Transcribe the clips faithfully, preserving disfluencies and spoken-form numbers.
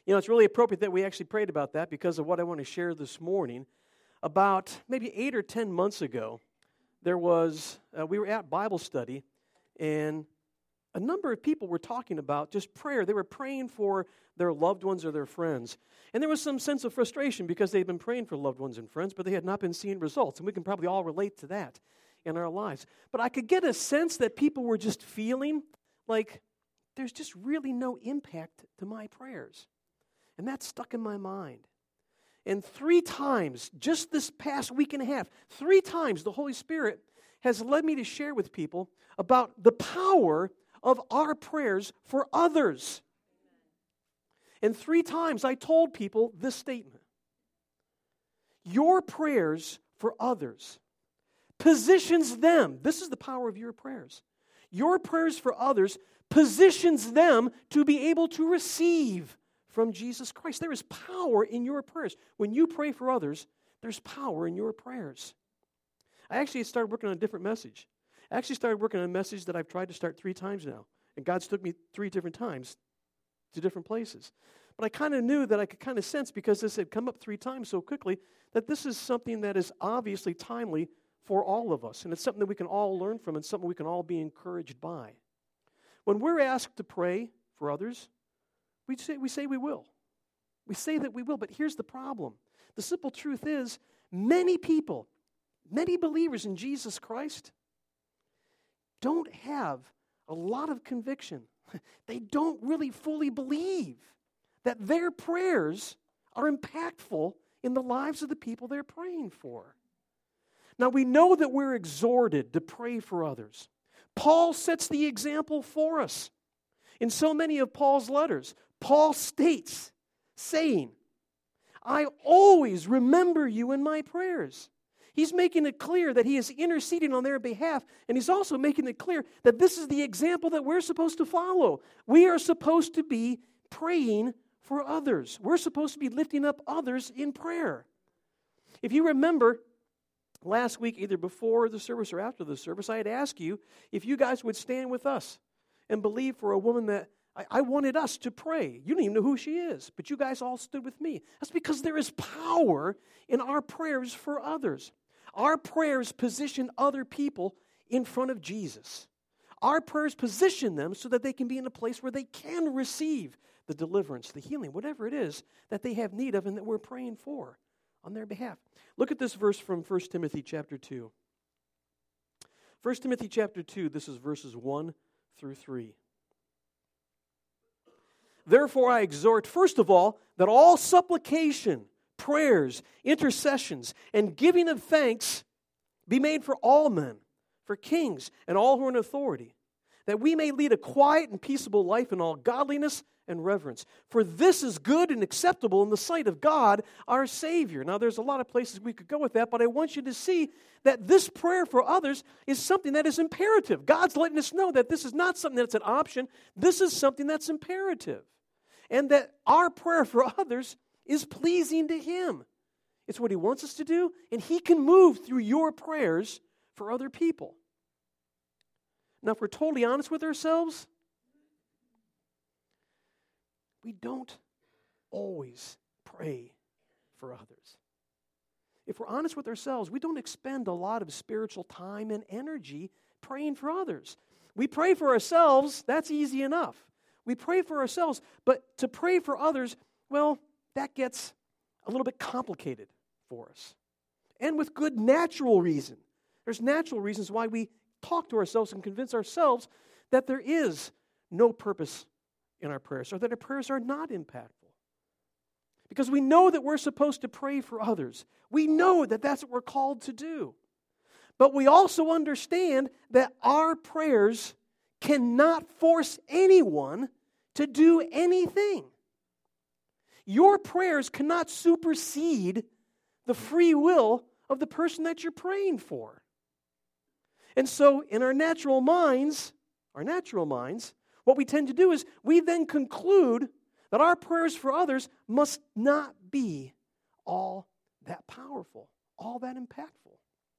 You know, it's really appropriate that we actually prayed about that because of what I want to share this morning. About maybe eight or ten months ago, there was, uh, we were at Bible study, and a number of people were talking about just prayer. They were praying for their loved ones or their friends. And there was some sense of frustration because they'd been praying for loved ones and friends, but they had not been seeing results. And we can probably all relate to that in our lives. But I could get a sense that people were just feeling like there's just really no impact to my prayers. And that stuck in my mind. And three times, just this past week and a half, three times the Holy Spirit has led me to share with people about the power of our prayers for others. And three times I told people this statement. Your prayers for others positions them. This is the power of your prayers. Your prayers for others positions them to be able to receive from Jesus Christ. There is power in your prayers. When you pray for others, there's power in your prayers. I actually started working on a different message. I actually started working on a message that I've tried to start three times now. And God's took me three different times to different places. But I kind of knew that I could kind of sense, because this had come up three times so quickly, that this is something that is obviously timely for all of us. And it's something that we can all learn from and something we can all be encouraged by. When we're asked to pray for others, we say we say we will. We say that we will, but here's the problem. The simple truth is, many people, many believers in Jesus Christ don't have a lot of conviction. They don't really fully believe that their prayers are impactful in the lives of the people they're praying for. Now, we know that we're exhorted to pray for others. Paul sets the example for us. In so many of Paul's letters, Paul states, saying, I always remember you in my prayers. He's making it clear that he is interceding on their behalf, and he's also making it clear that this is the example that we're supposed to follow. We are supposed to be praying for others. We're supposed to be lifting up others in prayer. If you remember, last week, either before the service or after the service, I had asked you if you guys would stand with us and believe for a woman that I, I wanted us to pray. You don't even know who she is, but you guys all stood with me. That's because there is power in our prayers for others. Our prayers position other people in front of Jesus. Our prayers position them so that they can be in a place where they can receive the deliverance, the healing, whatever it is that they have need of and that we're praying for on their behalf. Look at this verse from First Timothy chapter two. First Timothy chapter two, this is verses one through three. Therefore I exhort, first of all, that all supplication, prayers, intercessions, and giving of thanks be made for all men, for kings, and all who are in authority, that we may lead a quiet and peaceable life in all godliness and reverence. For this is good and acceptable in the sight of God, our Savior. Now, there's a lot of places we could go with that, but I want you to see that this prayer for others is something that is imperative. God's letting us know that this is not something that's an option. This is something that's imperative. And that our prayer for others is pleasing to Him. It's what He wants us to do, and He can move through your prayers for other people. Now, if we're totally honest with ourselves, we don't always pray for others. If we're honest with ourselves, we don't expend a lot of spiritual time and energy praying for others. We pray for ourselves, that's easy enough. We pray for ourselves, but to pray for others, well, that gets a little bit complicated for us. And with good natural reason. There's natural reasons why we talk to ourselves and convince ourselves that there is no purpose in our prayers, or that our prayers are not impactful. Because we know that we're supposed to pray for others. We know that that's what we're called to do. But we also understand that our prayers cannot force anyone to do anything. Your prayers cannot supersede the free will of the person that you're praying for. And so in our natural minds, our natural minds, what we tend to do is we then conclude that our prayers for others must not be all that powerful, all that impactful.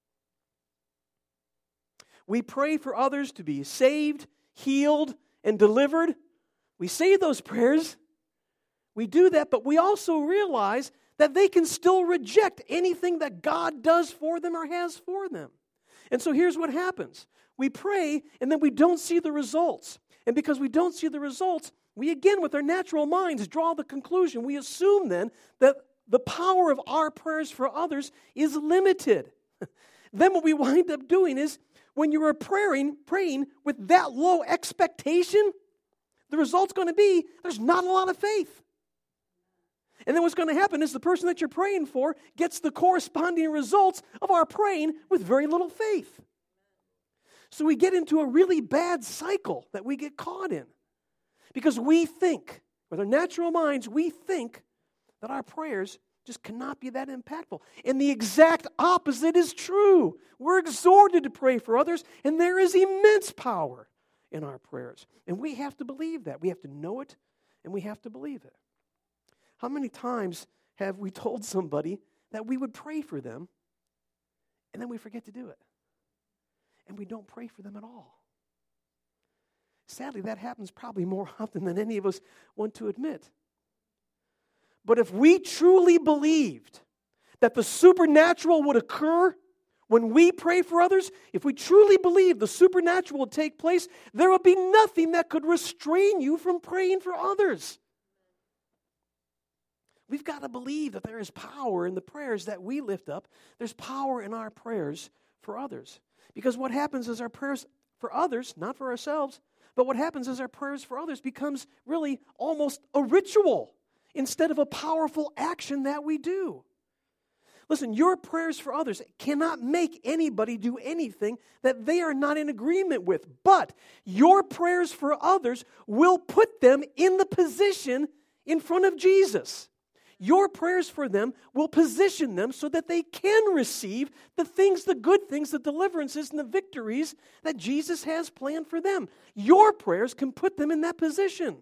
We pray for others to be saved, healed, and delivered. We say those prayers. We do that, but we also realize that they can still reject anything that God does for them or has for them. And so here's what happens. We pray, and then we don't see the results. And because we don't see the results, we again, with our natural minds, draw the conclusion. We assume then that the power of our prayers for others is limited. Then what we wind up doing is, when you are praying, praying with that low expectation, the result's going to be there's not a lot of faith. And then what's going to happen is the person that you're praying for gets the corresponding results of our praying with very little faith. So we get into a really bad cycle that we get caught in. Because we think, with our natural minds, we think that our prayers just cannot be that impactful. And the exact opposite is true. We're exhorted to pray for others, and there is immense power in our prayers. And we have to believe that. We have to know it, and we have to believe it. How many times have we told somebody that we would pray for them, and then we forget to do it? And we don't pray for them at all. Sadly, that happens probably more often than any of us want to admit. But if we truly believed that the supernatural would occur when we pray for others, if we truly believed the supernatural would take place, there would be nothing that could restrain you from praying for others. We've got to believe that there is power in the prayers that we lift up. There's power in our prayers for others. Because what happens is our prayers for others, not for ourselves, but what happens is our prayers for others becomes really almost a ritual instead of a powerful action that we do. Listen, your prayers for others cannot make anybody do anything that they are not in agreement with. But your prayers for others will put them in the position in front of Jesus. Your prayers for them will position them so that they can receive the things, the good things, the deliverances, and the victories that Jesus has planned for them. Your prayers can put them in that position.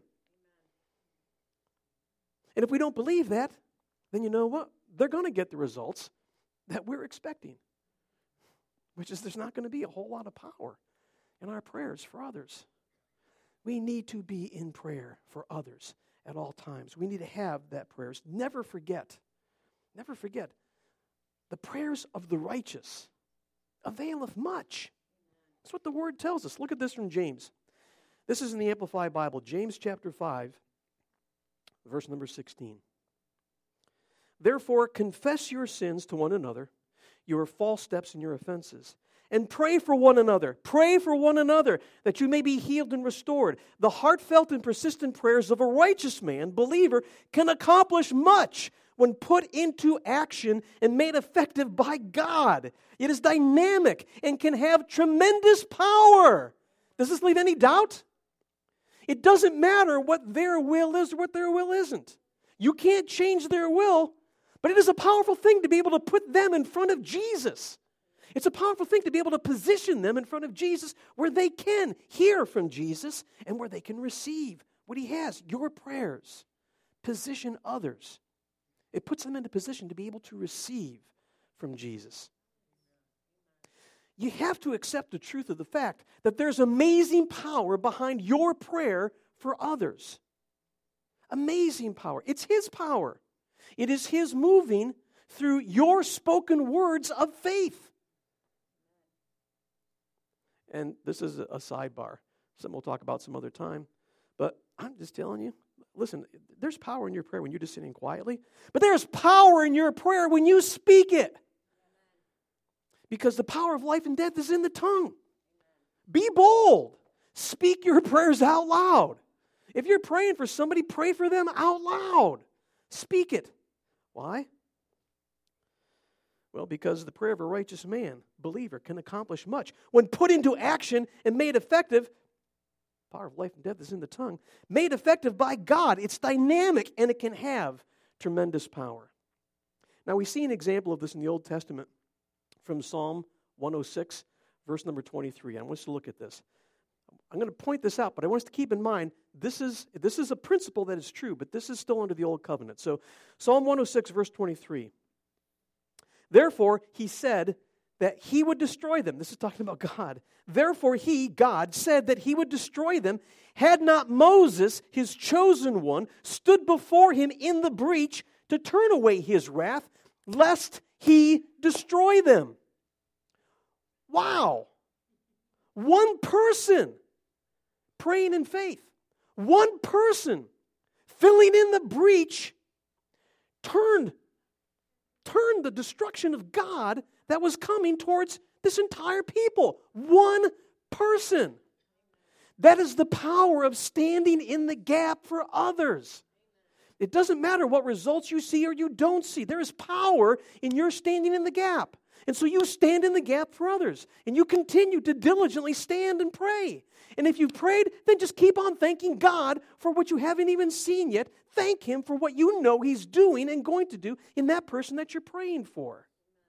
And if we don't believe that, then you know what? They're going to get the results that we're expecting, which is there's not going to be a whole lot of power in our prayers for others. We need to be in prayer for others at all times. We need to have that prayers. Never forget, never forget, the prayers of the righteous availeth much. That's what the Word tells us. Look at this from James. This is in the Amplified Bible, James chapter five, verse number sixteen. Therefore, confess your sins to one another, your false steps and your offenses, and pray for one another. Pray for one another that you may be healed and restored. The heartfelt and persistent prayers of a righteous man, believer, can accomplish much when put into action and made effective by God. It is dynamic and can have tremendous power. Does this leave any doubt? It doesn't matter what their will is or what their will isn't. You can't change their will, but it is a powerful thing to be able to put them in front of Jesus. It's a powerful thing to be able to position them in front of Jesus where they can hear from Jesus and where they can receive what He has. Your prayers position others. It puts them into position to be able to receive from Jesus. You have to accept the truth of the fact that there's amazing power behind your prayer for others. Amazing power. It's His power. It is His moving through your spoken words of faith. And this is a sidebar. Something we'll talk about some other time. But I'm just telling you, listen, there's power in your prayer when you're just sitting quietly. But there's power in your prayer when you speak it. Because the power of life and death is in the tongue. Be bold. Speak your prayers out loud. If you're praying for somebody, pray for them out loud. Speak it. Why? Well, because the prayer of a righteous man, believer, can accomplish much. When put into action and made effective, power of life and death is in the tongue, made effective by God. It's dynamic and it can have tremendous power. Now, we see an example of this in the Old Testament from Psalm one oh six, verse number twenty-three. I want us to look at this. I'm going to point this out, but I want us to keep in mind, this is, this is a principle that is true, but this is still under the Old Covenant. So, Psalm one oh six, verse twenty-three. Therefore, he said that he would destroy them. This is talking about God. Therefore he, God, said that he would destroy them, had not Moses, his chosen one, stood before him in the breach to turn away his wrath, lest he destroy them. Wow. One person praying in faith. One person filling in the breach turned, turned the destruction of God that was coming towards this entire people. One person. That is the power of standing in the gap for others. It doesn't matter what results you see or you don't see. There is power in your standing in the gap. And so you stand in the gap for others. And you continue to diligently stand and pray. And if you've prayed, then just keep on thanking God for what you haven't even seen yet. Thank Him for what you know He's doing and going to do in that person that you're praying for.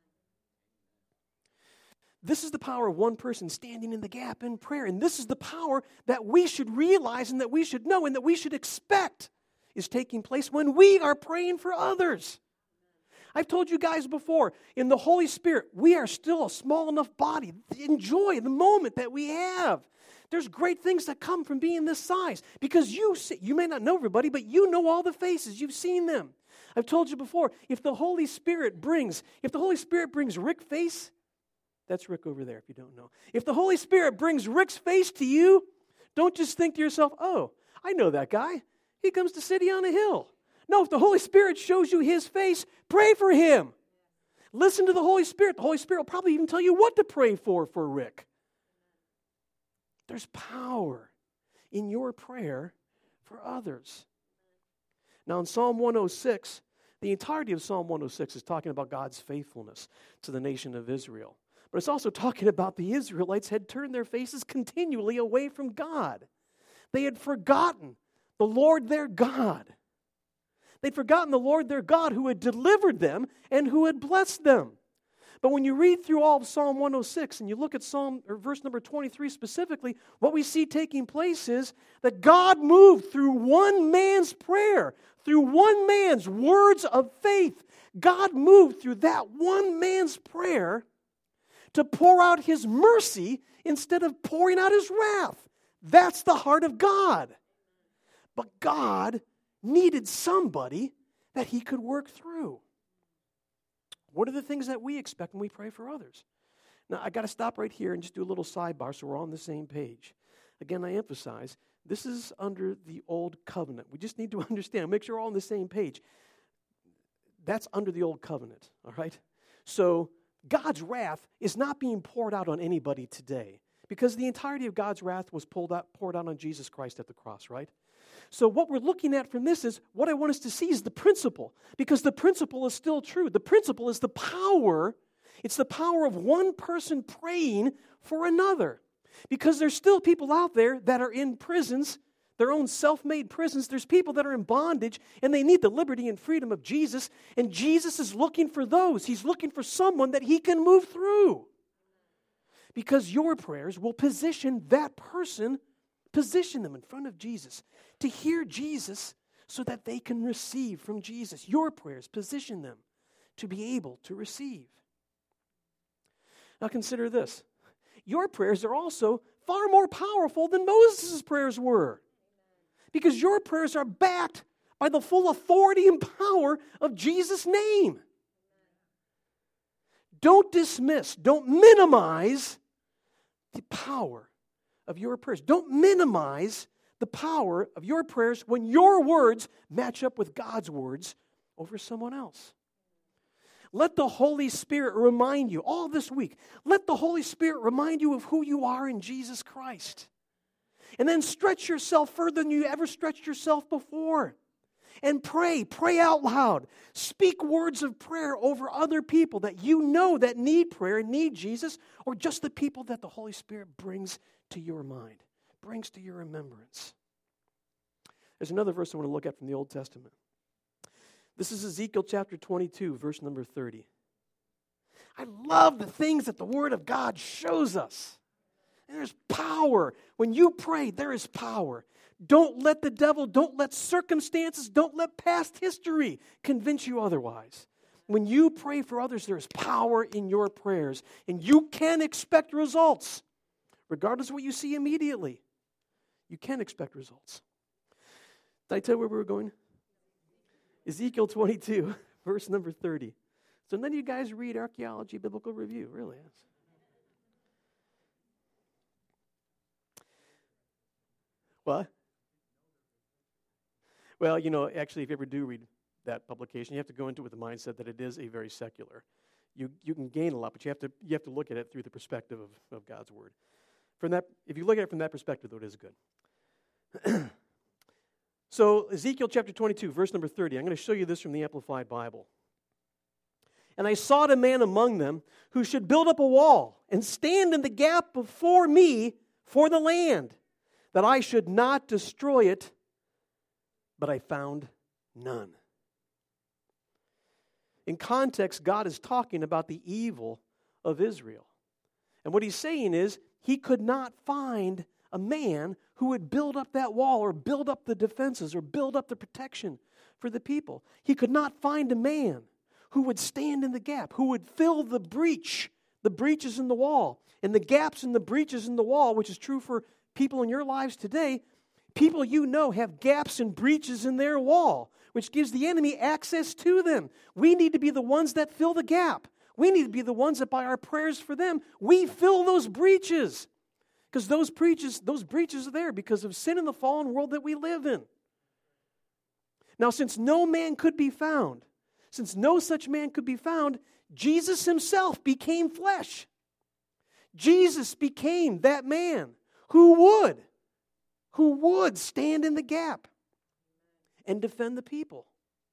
This is the power of one person standing in the gap in prayer. And this is the power that we should realize and that we should know and that we should expect is taking place when we are praying for others. I've told you guys before, in the Holy Spirit, we are still a small enough body. Enjoy the moment that we have. There's great things that come from being this size because you see, you may not know everybody, but you know all the faces. You've seen them. I've told you before, if the Holy Spirit brings, if the Holy Spirit brings Rick face, that's Rick over there if you don't know. If the Holy Spirit brings Rick's face to you, don't just think to yourself, oh, I know that guy. He comes to City on a Hill. No, if the Holy Spirit shows you His face, pray for him. Listen to the Holy Spirit. The Holy Spirit will probably even tell you what to pray for for Rick. There's power in your prayer for others. Now in Psalm one oh six, the entirety of Psalm one oh six is talking about God's faithfulness to the nation of Israel. But it's also talking about the Israelites had turned their faces continually away from God. They had forgotten the Lord their God. They'd forgotten the Lord their God who had delivered them and who had blessed them. But when you read through all of Psalm one oh six and you look at Psalm or verse number twenty-three specifically, what we see taking place is that God moved through one man's prayer, through one man's words of faith. God moved through that one man's prayer to pour out His mercy instead of pouring out His wrath. That's the heart of God. But God needed somebody that He could work through. What are the things that we expect when we pray for others? Now, I got to stop right here and just do a little sidebar so we're all on the same page. Again, I emphasize, this is under the old covenant. We just need to understand, make sure we're all on the same page. That's under the old covenant, all right? So, God's wrath is not being poured out on anybody today because the entirety of God's wrath was pulled out, poured out on Jesus Christ at the cross, right? So what we're looking at from this is, what I want us to see is the principle, because the principle is still true. The principle is the power, it's the power of one person praying for another. Because there's still people out there that are in prisons, their own self-made prisons. There's people that are in bondage, and they need the liberty and freedom of Jesus, and Jesus is looking for those. He's looking for someone that He can move through. Because your prayers will position that person, position them in front of Jesus, to hear Jesus so that they can receive from Jesus. Your prayers position them to be able to receive. Now consider this. Your prayers are also far more powerful than Moses' prayers were. Because your prayers are backed by the full authority and power of Jesus' name. Don't dismiss, don't minimize the power of your prayers. Don't minimize the power of your prayers when your words match up with God's words over someone else. Let the Holy Spirit remind you, all this week, let the Holy Spirit remind you of who you are in Jesus Christ. And then stretch yourself further than you ever stretched yourself before. And pray, pray out loud. Speak words of prayer over other people that you know that need prayer and need Jesus, or just the people that the Holy Spirit brings to your mind, brings to your remembrance. There's another verse I want to look at from the Old Testament. This is Ezekiel chapter twenty-two, verse number thirty. I love the things that the Word of God shows us. And there's power. When you pray, there is power. Don't let the devil, don't let circumstances, don't let past history convince you otherwise. When you pray for others, there is power in your prayers. And you can expect results, regardless of what you see immediately. You can expect results. Did I tell you where we were going? Ezekiel twenty-two, verse number thirty. So none of you guys read Archaeology Biblical Review, really. What? Well, you know, actually, if you ever do read that publication, you have to go into it with the mindset that it is a very secular. You you can gain a lot, but you have to you have to look at it through the perspective of, of God's Word. From that, if you look at it from that perspective, though, it is good. So Ezekiel chapter twenty-two, verse number thirty. I'm going to show you this from the Amplified Bible. And I sought a man among them who should build up a wall and stand in the gap before me for the land, that I should not destroy it, but I found none. In context, God is talking about the evil of Israel. And what he's saying is, he could not find a man who would build up that wall or build up the defenses or build up the protection for the people. He could not find a man who would stand in the gap, who would fill the breach, the breaches in the wall, and the gaps and the breaches in the wall, which is true for people in your lives today. People you know have gaps and breaches in their wall, which gives the enemy access to them. We need to be the ones that fill the gap. We need to be the ones that by our prayers for them, we fill those breaches. Because those breaches, those breaches are there because of sin in the fallen world that we live in. Now, since no man could be found, since no such man could be found, Jesus himself became flesh. Jesus became that man who would, who would stand in the gap and defend the people.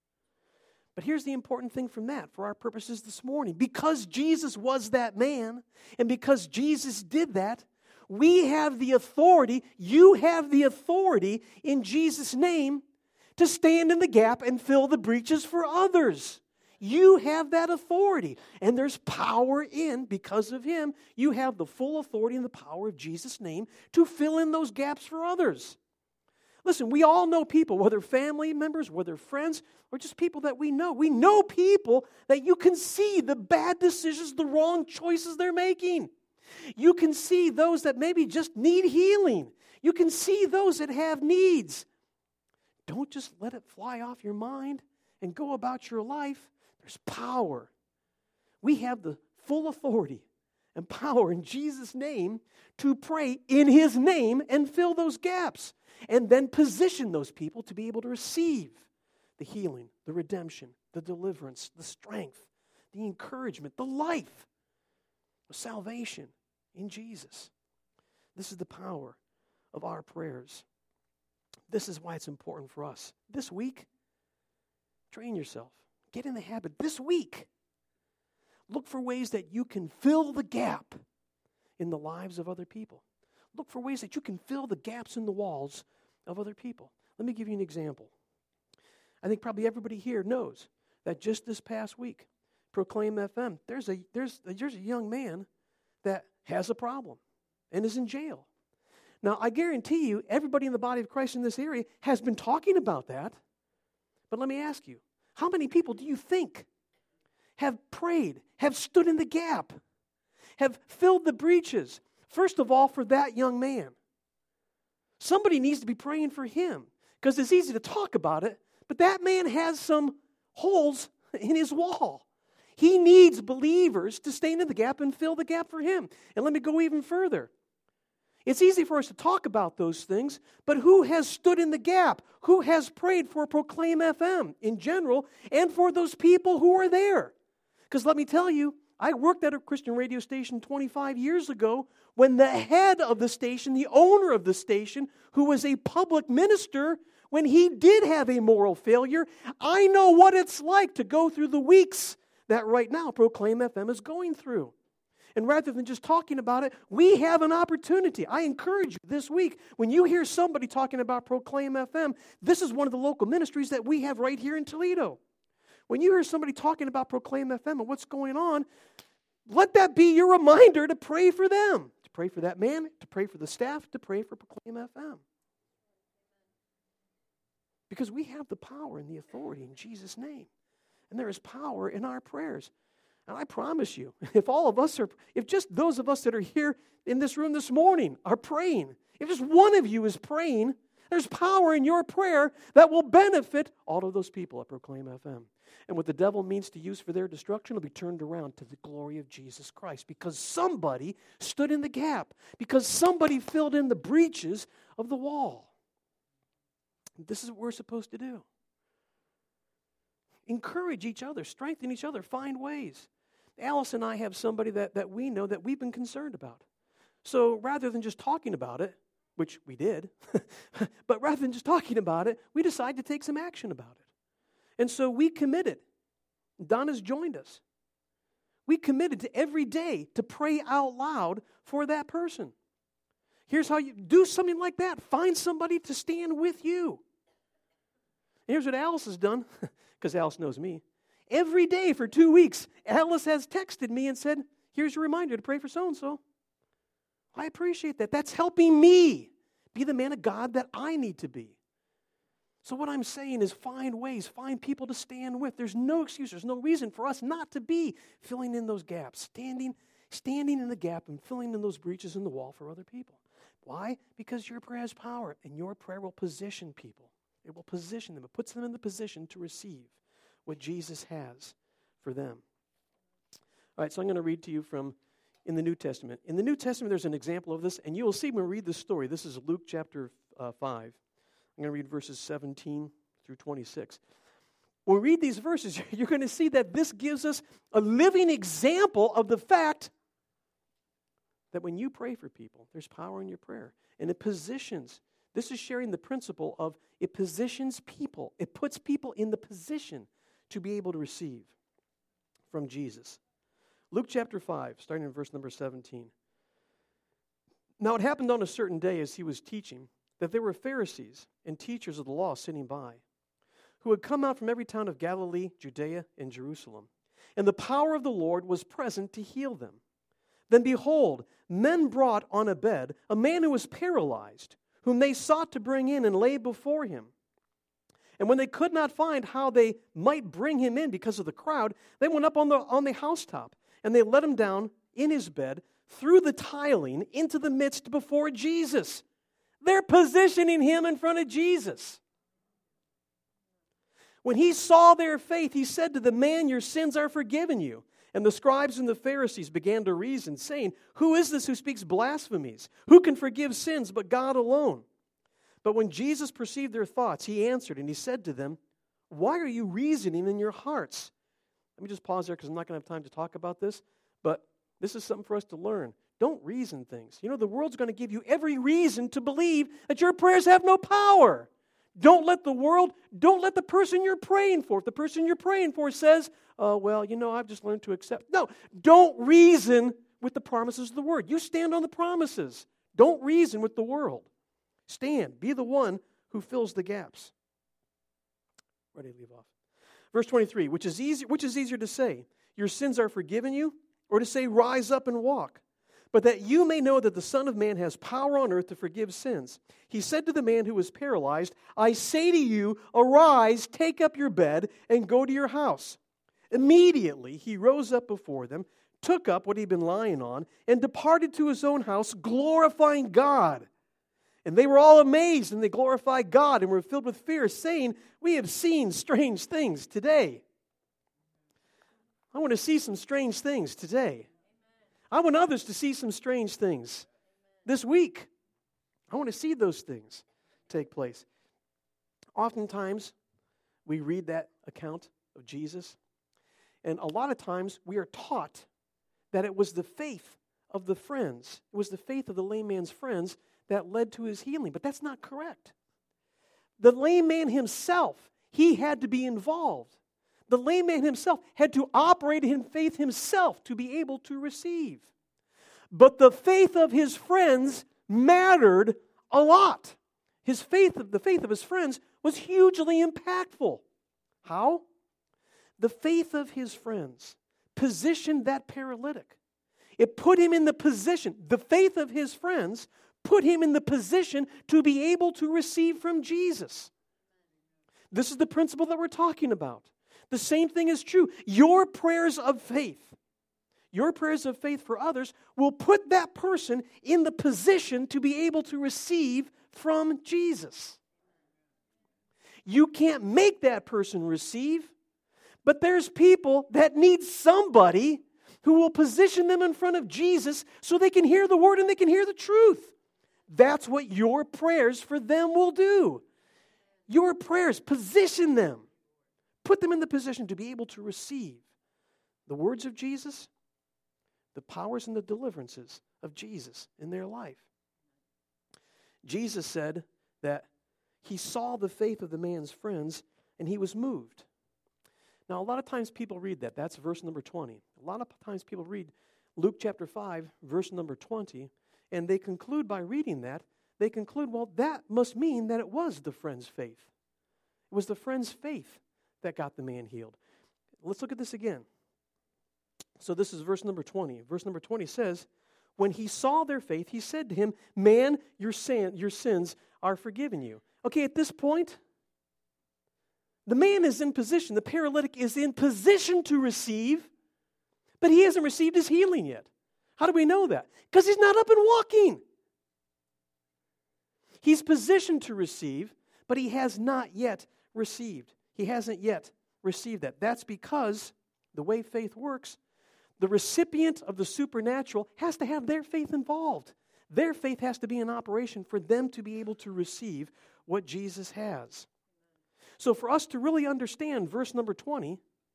But here's the important thing from that for our purposes this morning. Because Jesus was that man, and because Jesus did that, we have the authority, you have the authority in Jesus' name to stand in the gap and fill the breaches for others. You have that authority. And there's power in, because of him, you have the full authority and the power of Jesus' name to fill in those gaps for others. Listen, we all know people, whether family members, whether friends, or just people that we know. We know people that you can see the bad decisions, the wrong choices they're making. You can see those that maybe just need healing. You can see those that have needs. Don't just let it fly off your mind and go about your life. There's power. We have the full authority and power in Jesus' name to pray in his name and fill those gaps. And then position those people to be able to receive the healing, the redemption, the deliverance, the strength, the encouragement, the life, the salvation in Jesus. This is the power of our prayers. This is why it's important for us. This week, train yourself. Get in the habit. This week, look for ways that you can fill the gap in the lives of other people. Look for ways that you can fill the gaps in the walls of other people. Let me give you an example. I think probably everybody here knows that just this past week, Proclaim F M, there's a there's there's a young man that has a problem and is in jail. Now, I guarantee you, everybody in the body of Christ in this area has been talking about that. But let me ask you, how many people do you think have prayed, have stood in the gap, have filled the breaches, first of all, for that young man? Somebody needs to be praying for him, because it's easy to talk about it, but that man has some holes in his wall. He needs believers to stand in the gap and fill the gap for him. And let me go even further. It's easy for us to talk about those things, but who has stood in the gap? Who has prayed for Proclaim F M in general and for those people who are there? Because let me tell you, I worked at a Christian radio station twenty-five years ago when the head of the station, the owner of the station, who was a public minister, when he did have a moral failure, I know what it's like to go through the weeks that right now Proclaim F M is going through. And rather than just talking about it, we have an opportunity. I encourage you this week, when you hear somebody talking about Proclaim F M, this is one of the local ministries that we have right here in Toledo. When you hear somebody talking about Proclaim F M and what's going on, let that be your reminder to pray for them, to pray for that man, to pray for the staff, to pray for Proclaim F M. Because we have the power and the authority in Jesus' name. And there is power in our prayers. And I promise you, if all of us are, if just those of us that are here in this room this morning are praying, if just one of you is praying, there's power in your prayer that will benefit all of those people at Proclaim F M. And what the devil means to use for their destruction will be turned around to the glory of Jesus Christ, because somebody stood in the gap, because somebody filled in the breaches of the wall. This is what we're supposed to do. Encourage each other, strengthen each other, find ways. Alice and I have somebody that, that we know that we've been concerned about. So rather than just talking about it, which we did, but rather than just talking about it, we decided to take some action about it. And so we committed. Donna's joined us. We committed to every day to pray out loud for that person. Here's how you do something like that. Find somebody to stand with you. And here's what Alice has done, because Alice knows me. Every day for two weeks, Alice has texted me and said, here's your reminder to pray for so-and-so. I appreciate that. That's helping me be the man of God that I need to be. So what I'm saying is find ways, find people to stand with. There's no excuse, there's no reason for us not to be filling in those gaps, standing, standing in the gap and filling in those breaches in the wall for other people. Why? Because your prayer has power, and your prayer will position people. It will position them. It puts them in the position to receive what Jesus has for them. All right, so I'm going to read to you from in the New Testament. In the New Testament, there's an example of this, and you will see when we read this story. This is Luke chapter uh, five. I'm going to read verses seventeen through twenty-six. When we read these verses, you're going to see that this gives us a living example of the fact that when you pray for people, there's power in your prayer. And it positions, this is sharing the principle of it positions people. It puts people in the position to be able to receive from Jesus. Luke chapter five, starting in verse number seventeen. Now it happened on a certain day as he was teaching that there were Pharisees and teachers of the law sitting by, who had come out from every town of Galilee, Judea, and Jerusalem. And the power of the Lord was present to heal them. Then behold, men brought on a bed a man who was paralyzed, whom they sought to bring in and lay before him. And when they could not find how they might bring him in because of the crowd, they went up on the, on the housetop, and they let him down in his bed through the tiling into the midst before Jesus. They're positioning him in front of Jesus. When he saw their faith, he said to the man, your sins are forgiven you. And the scribes and the Pharisees began to reason, saying, who is this who speaks blasphemies? Who can forgive sins but God alone? But when Jesus perceived their thoughts, he answered, and he said to them, why are you reasoning in your hearts? Let me just pause there because I'm not going to have time to talk about this, but this is something for us to learn. Don't reason things. You know, the world's going to give you every reason to believe that your prayers have no power. Don't let the world, don't let the person you're praying for, if the person you're praying for says, oh, well, you know, I've just learned to accept. No, don't reason with the promises of the Word. You stand on the promises. Don't reason with the world. Stand. Be the one who fills the gaps. Ready to leave off. Verse twenty-three, which is easy, which is easier to say, your sins are forgiven you, or to say, rise up and walk? But that you may know that the Son of Man has power on earth to forgive sins. He said to the man who was paralyzed, I say to you, arise, take up your bed, and go to your house. Immediately he rose up before them, took up what he'd been lying on, and departed to his own house, glorifying God. And they were all amazed, and they glorified God, and were filled with fear, saying, we have seen strange things today. I want to see some strange things today. I want others to see some strange things this week. I want to see those things take place. Oftentimes, we read that account of Jesus, and a lot of times we are taught that it was the faith of the friends, it was the faith of the lame man's friends that led to his healing, but that's not correct. The lame man himself, he had to be involved. The lame man himself had to operate in faith himself to be able to receive. But the faith of his friends mattered a lot. His faith, the faith of his friends was hugely impactful. How? The faith of his friends positioned that paralytic. It put him in the position, the faith of his friends put him in the position to be able to receive from Jesus. This is the principle that we're talking about. The same thing is true. Your prayers of faith, your prayers of faith for others will put that person in the position to be able to receive from Jesus. You can't make that person receive, but there's people that need somebody who will position them in front of Jesus so they can hear the word and they can hear the truth. That's what your prayers for them will do. Your prayers position them. Put them in the position to be able to receive the words of Jesus, the powers and the deliverances of Jesus in their life. Jesus said that he saw the faith of the man's friends and he was moved. Now, a lot of times people read that. That's verse number twenty. A lot of times people read Luke chapter five, verse number twenty, and they conclude by reading that, they conclude, well, that must mean that it was the friend's faith. It was the friend's faith that got the man healed. Let's look at this again. So this is verse number twenty. Verse number twenty says, when he saw their faith, he said to him, man, your sin, your sins are forgiven you. Okay, at this point, the man is in position, the paralytic is in position to receive, but he hasn't received his healing yet. How do we know that? Because he's not up and walking. He's positioned to receive, but he has not yet received. He hasn't yet received that. That's because the way faith works, the recipient of the supernatural has to have their faith involved. Their faith has to be in operation for them to be able to receive what Jesus has. So for us to really understand verse number twenty,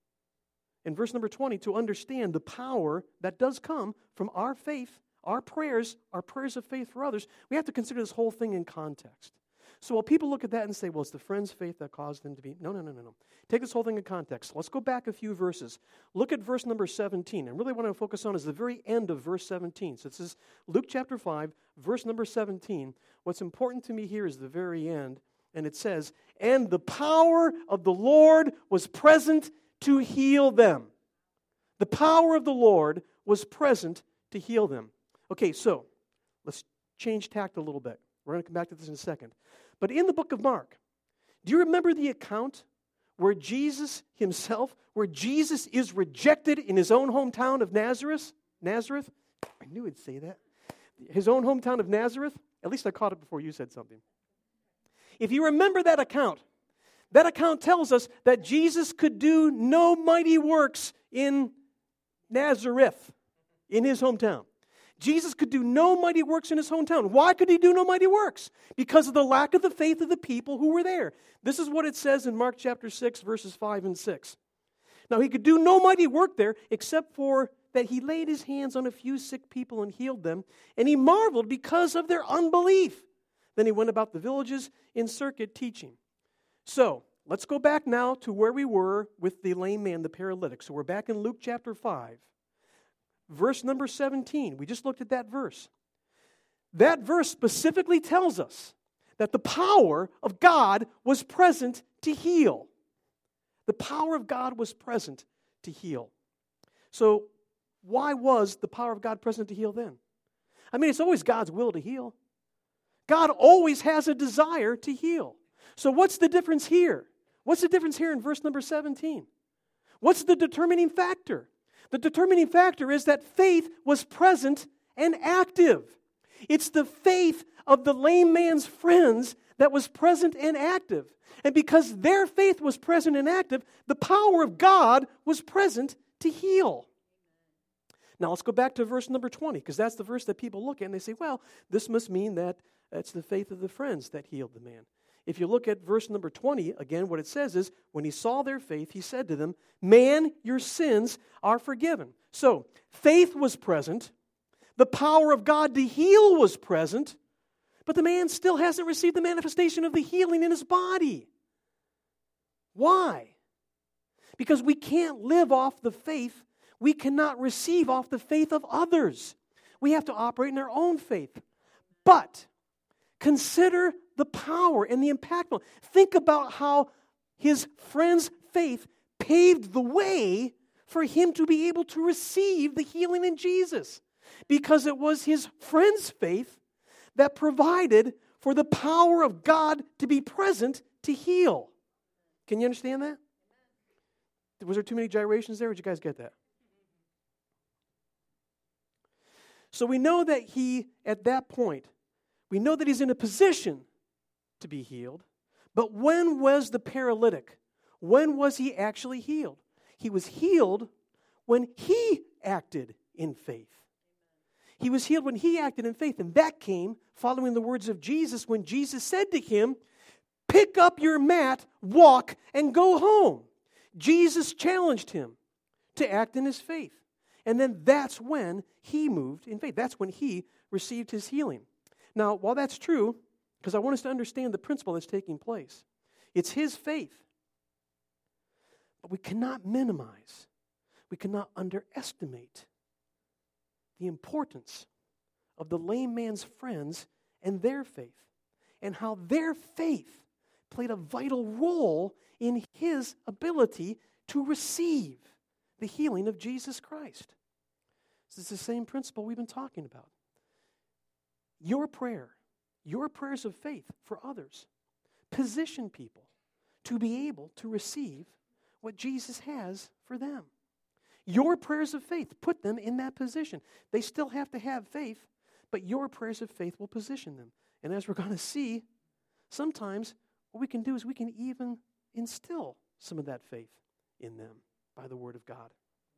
in verse number twenty, to understand the power that does come from our faith, our prayers, our prayers of faith for others, we have to consider this whole thing in context. So while people look at that and say, well, it's the friend's faith that caused them to be... No, no, no, no, no. Take this whole thing in context. Let's go back a few verses. Look at verse number seventeen. And really what I want to focus on is the very end of verse seventeen. So this is Luke chapter five, verse number seventeen. What's important to me here is the very end. And it says, and the power of the Lord was present to heal them. The power of the Lord was present to heal them. Okay, so let's change tact a little bit. We're going to come back to this in a second. But in the book of Mark, do you remember the account where Jesus himself, where Jesus is rejected in his own hometown of Nazareth? Nazareth? I knew he'd say that. His own hometown of Nazareth? At least I caught it before you said something. If you remember that account, that account tells us that Jesus could do no mighty works in Nazareth, in his hometown. Jesus could do no mighty works in his hometown. Why could he do no mighty works? Because of the lack of the faith of the people who were there. This is what it says in Mark chapter six, verses five and six. Now, he could do no mighty work there except for that he laid his hands on a few sick people and healed them, and he marveled because of their unbelief. Then he went about the villages in circuit teaching. So, let's go back now to where we were with the lame man, the paralytic. So we're back in Luke chapter five. Verse number seventeen. We just looked at that verse. That verse specifically tells us that the power of God was present to heal. The power of God was present to heal. So, why was the power of God present to heal then? I mean, it's always God's will to heal. God always has a desire to heal. So what's the difference here? What's the difference here in verse number seventeen? What's the determining factor? The determining factor is that faith was present and active. It's the faith of the lame man's friends that was present and active. And because their faith was present and active, the power of God was present to heal. Now let's go back to verse number twenty, because that's the verse that people look at and they say, well, this must mean that it's the faith of the friends that healed the man. If you look at verse number twenty, again, what it says is, when he saw their faith, he said to them, man, your sins are forgiven. So, faith was present. The power of God to heal was present. But the man still hasn't received the manifestation of the healing in his body. Why? Because we can't live off the faith. We cannot receive off the faith of others. We have to operate in our own faith. But consider the power and the impactful. Think about how his friend's faith paved the way for him to be able to receive the healing in Jesus. Because it was his friend's faith that provided for the power of God to be present to heal. Can you understand that? Was there too many gyrations there? Did you guys get that? So we know that he, at that point, we know that he's in a position to be healed. But when was the paralytic? When was he actually healed? He was healed when he acted in faith. He was healed when he acted in faith. And that came following the words of Jesus when Jesus said to him, pick up your mat, walk, and go home. Jesus challenged him to act in his faith. And then that's when he moved in faith. That's when he received his healing. Now, while that's true, because I want us to understand the principle that's taking place, it's his faith. But we cannot minimize, we cannot underestimate the importance of the lame man's friends and their faith, and how their faith played a vital role in his ability to receive the healing of Jesus Christ. This is the same principle we've been talking about. Your prayer, your prayers of faith for others, position people to be able to receive what Jesus has for them. Your prayers of faith put them in that position. They still have to have faith, but your prayers of faith will position them. And as we're going to see, sometimes what we can do is we can even instill some of that faith in them by the Word of God.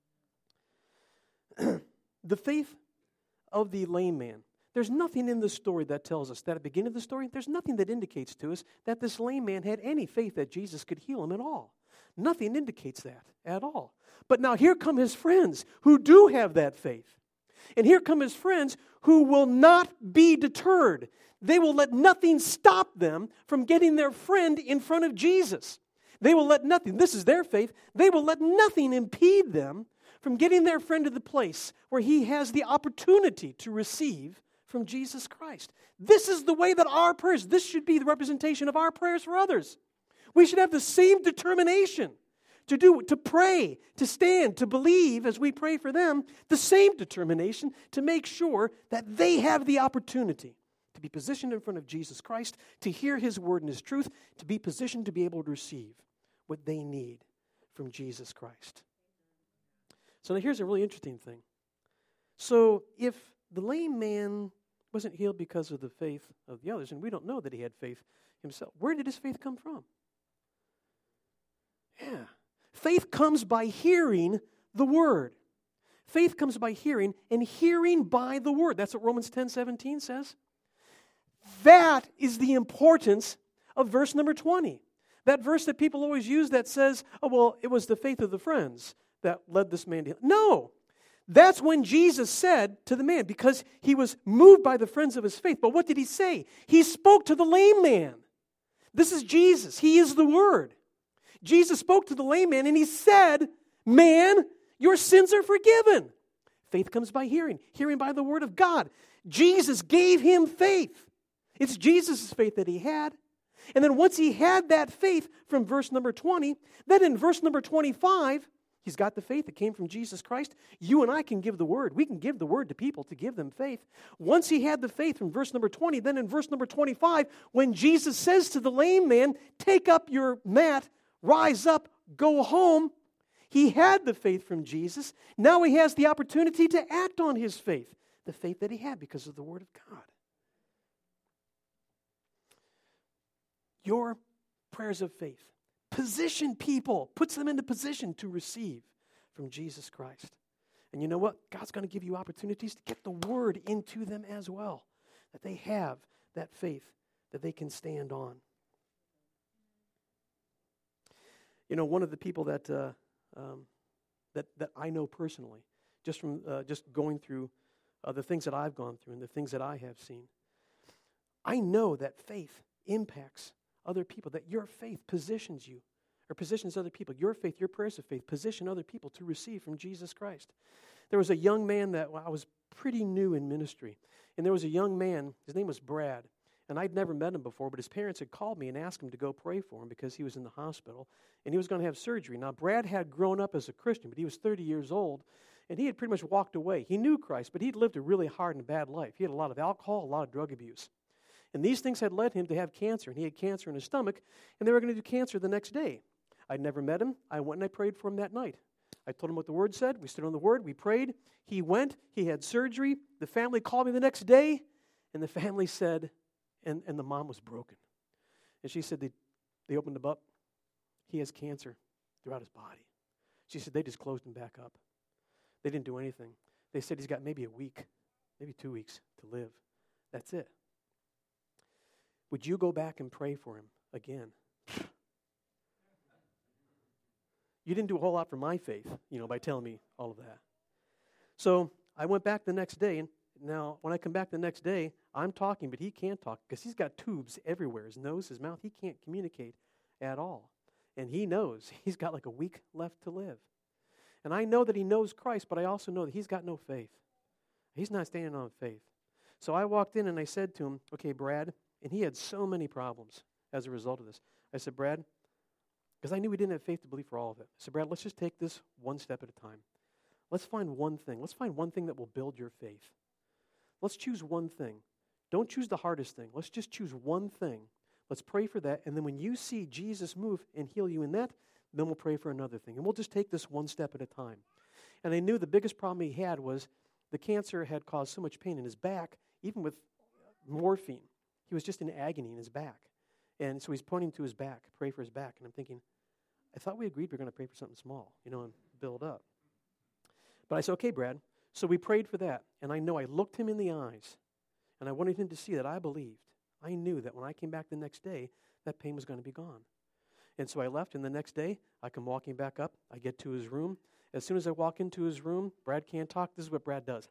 The faith of the lame man. There's nothing in the story that tells us that at the beginning of the story, there's nothing that indicates to us that this lame man had any faith that Jesus could heal him at all. Nothing indicates that at all. But now here come his friends who do have that faith. And here come his friends who will not be deterred. They will let nothing stop them from getting their friend in front of Jesus. They will let nothing, this is their faith, they will let nothing impede them from getting their friend to the place where he has the opportunity to receive from Jesus Christ. This is the way that our prayers, this should be the representation of our prayers for others. We should have the same determination to do, to pray, to stand, to believe as we pray for them, the same determination to make sure that they have the opportunity to be positioned in front of Jesus Christ, to hear his word and his truth, to be positioned to be able to receive what they need from Jesus Christ. So now here's a really interesting thing. So if the lame man wasn't healed because of the faith of the others, and we don't know that he had faith himself, where did his faith come from? Yeah. Faith comes by hearing the word. Faith comes by hearing, and hearing by the word. That's what Romans ten seventeen says. That is the importance of verse number twenty. That verse that people always use that says, oh, well, it was the faith of the friends that led this man to heal. No. That's when Jesus said to the man, because he was moved by the friends of his faith. But what did he say? He spoke to the lame man. This is Jesus. He is the Word. Jesus spoke to the lame man and he said, man, your sins are forgiven. Faith comes by hearing, hearing by the Word of God. Jesus gave him faith. It's Jesus' faith that he had. And then once he had that faith from verse number twenty, then in verse number twenty-five, he's got the faith that came from Jesus Christ. You and I can give the word. We can give the word to people to give them faith. Once he had the faith from verse number twenty, then in verse number twenty-five, when Jesus says to the lame man, take up your mat, rise up, go home, he had the faith from Jesus. Now he has the opportunity to act on his faith, the faith that he had because of the Word of God. Your prayers of faith position people, puts them into position to receive from Jesus Christ. And you know what? God's going to give you opportunities to get the Word into them as well, that they have that faith that they can stand on. You know, one of the people that uh, um, that that I know personally, just from uh, just going through uh, the things that I've gone through and the things that I have seen, I know that faith impacts other people, that your faith positions you, or positions other people. Your faith, your prayers of faith, position other people to receive from Jesus Christ. There was a young man that, well, I was pretty new in ministry, and there was a young man, his name was Brad, and I'd never met him before, but his parents had called me and asked him to go pray for him because he was in the hospital, and he was going to have surgery. Now, Brad had grown up as a Christian, but he was thirty years old, and he had pretty much walked away. He knew Christ, but he'd lived a really hard and bad life. He had a lot of alcohol, a lot of drug abuse. And these things had led him to have cancer, and he had cancer in his stomach, and they were going to do cancer the next day. I'd never met him. I went and I prayed for him that night. I told him what the Word said. We stood on the Word. We prayed. He went. He had surgery. The family called me the next day, and the family said, and, and the mom was broken. And she said they, they opened him up. He has cancer throughout his body. She said they just closed him back up. They didn't do anything. They said he's got maybe a week, maybe two weeks to live. That's it. Would you go back and pray for him again? You didn't do a whole lot for my faith, you know, by telling me all of that. So I went back the next day, and now when I come back the next day, I'm talking, but he can't talk because he's got tubes everywhere. His nose, his mouth, he can't communicate at all. And he knows he's got like a week left to live. And I know that he knows Christ, but I also know that he's got no faith. He's not standing on faith. So I walked in and I said to him, okay, Brad, and he had so many problems as a result of this. I said, Brad, because I knew he didn't have faith to believe for all of it. I said, Brad, let's just take this one step at a time. Let's find one thing. Let's find one thing that will build your faith. Let's choose one thing. Don't choose the hardest thing. Let's just choose one thing. Let's pray for that. And then when you see Jesus move and heal you in that, then we'll pray for another thing. And we'll just take this one step at a time. And I knew the biggest problem he had was the cancer had caused so much pain in his back, even with morphine. He was just in agony in his back. And so he's pointing to his back, pray for his back. And I'm thinking, I thought we agreed we were going to pray for something small, you know, and build up. But I said, okay, Brad. So we prayed for that. And I know I looked him in the eyes, and I wanted him to see that I believed. I knew that when I came back the next day, that pain was going to be gone. And so I left, and the next day, I come walking back up. I get to his room. As soon as I walk into his room, Brad can't talk. This is what Brad does.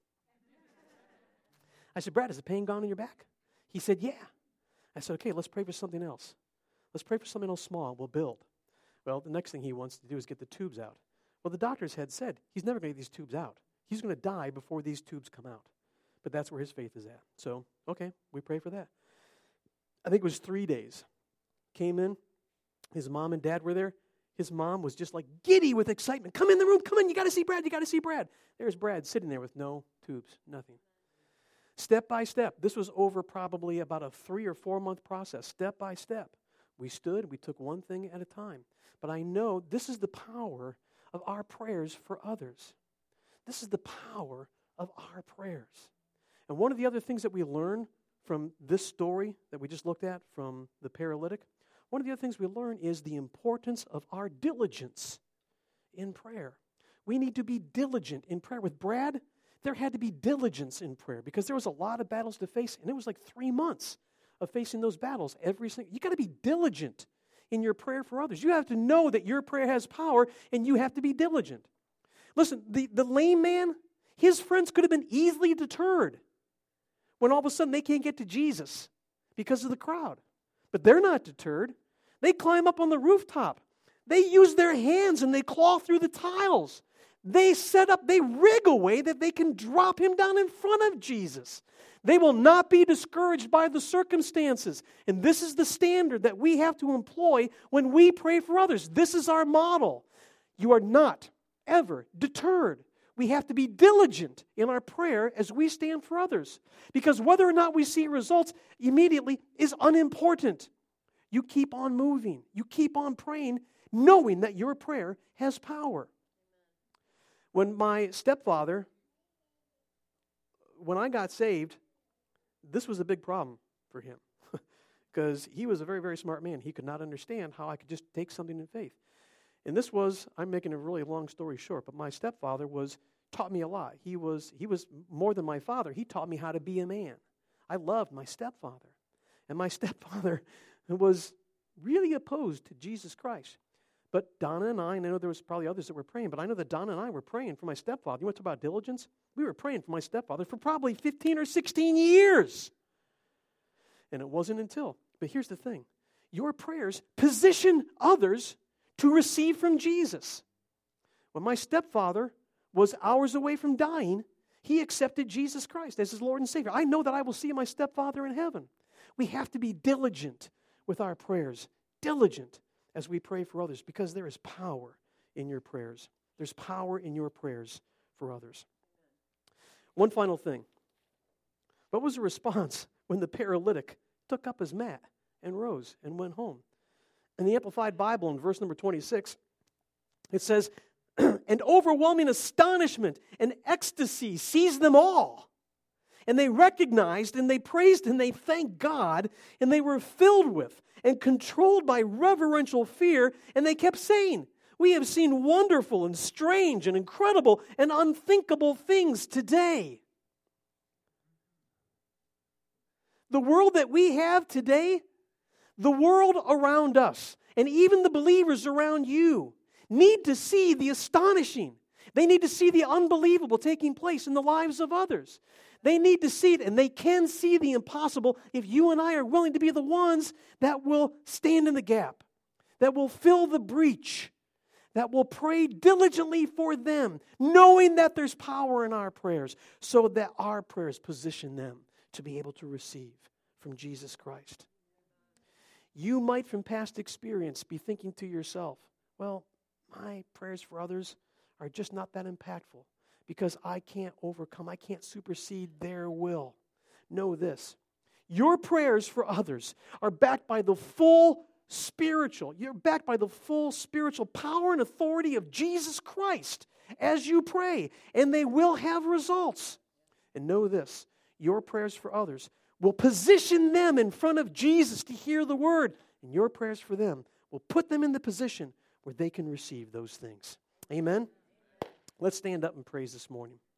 I said, Brad, is the pain gone in your back? He said, yeah. I said, okay, let's pray for something else. Let's pray for something else small. We'll build. Well, the next thing he wants to do is get the tubes out. Well, the doctors had said he's never going to get these tubes out. He's going to die before these tubes come out. But that's where his faith is at. So, okay, we pray for that. I think it was three days. Came in. His mom and dad were there. His mom was just like giddy with excitement. Come in the room. Come in. You got to see Brad. You got to see Brad. There's Brad sitting there with no tubes, nothing. Step by step. This was over probably about a three or four month process. Step by step. We stood. We took one thing at a time. But I know this is the power of our prayers for others. This is the power of our prayers. And one of the other things that we learn from this story that we just looked at from the paralytic, one of the other things we learn is the importance of our diligence in prayer. We need to be diligent in prayer. With Brad, there had to be diligence in prayer because there was a lot of battles to face, and it was like three months of facing those battles every single. You got to be diligent in your prayer for others. You have to know that your prayer has power, and you have to be diligent. Listen, the, the lame man, his friends could have been easily deterred when all of a sudden they can't get to Jesus because of the crowd. But they're not deterred. They climb up on the rooftop. They use their hands and they claw through the tiles. They set up, they rig a way that they can drop him down in front of Jesus. They will not be discouraged by the circumstances. And this is the standard that we have to employ when we pray for others. This is our model. You are not ever deterred. We have to be diligent in our prayer as we stand for others. Because whether or not we see results immediately is unimportant. You keep on moving. You keep on praying, knowing that your prayer has power. When my stepfather, when I got saved, this was a big problem for him. Because he was a very, very smart man. He could not understand how I could just take something in faith. And this was, I'm making a really long story short, but my stepfather was taught me a lot. He was he was more than my father. He taught me how to be a man. I loved my stepfather. And my stepfather was really opposed to Jesus Christ. But Donna and I, and I know there was probably others that were praying, but I know that Donna and I were praying for my stepfather. You want to talk about diligence? We were praying for my stepfather for probably fifteen or sixteen years. And it wasn't until, but here's the thing. Your prayers position others to receive from Jesus. When my stepfather was hours away from dying, he accepted Jesus Christ as his Lord and Savior. I know that I will see my stepfather in heaven. We have to be diligent with our prayers, diligent as we pray for others, because there is power in your prayers. There's power in your prayers for others. One final thing. What was the response when the paralytic took up his mat and rose and went home? In the Amplified Bible, in verse number twenty-six, it says, and overwhelming astonishment and ecstasy seized them all. And they recognized and they praised and they thanked God, and they were filled with and controlled by reverential fear, and they kept saying, we have seen wonderful and strange and incredible and unthinkable things today. The world that we have today, the world around us, and even the believers around you need to see the astonishing. They need to see the unbelievable taking place in the lives of others. They need to see it, and they can see the impossible if you and I are willing to be the ones that will stand in the gap, that will fill the breach, that will pray diligently for them, knowing that there's power in our prayers, so that our prayers position them to be able to receive from Jesus Christ. You might, from past experience, be thinking to yourself, well, my prayers for others are just not that impactful because I can't overcome, I can't supersede their will. Know this, your prayers for others are backed by the full spiritual, you're backed by the full spiritual power and authority of Jesus Christ as you pray, and they will have results. And know this, your prayers for others will position them in front of Jesus to hear the word, and your prayers for them will put them in the position where they can receive those things. Amen? Let's stand up and praise this morning.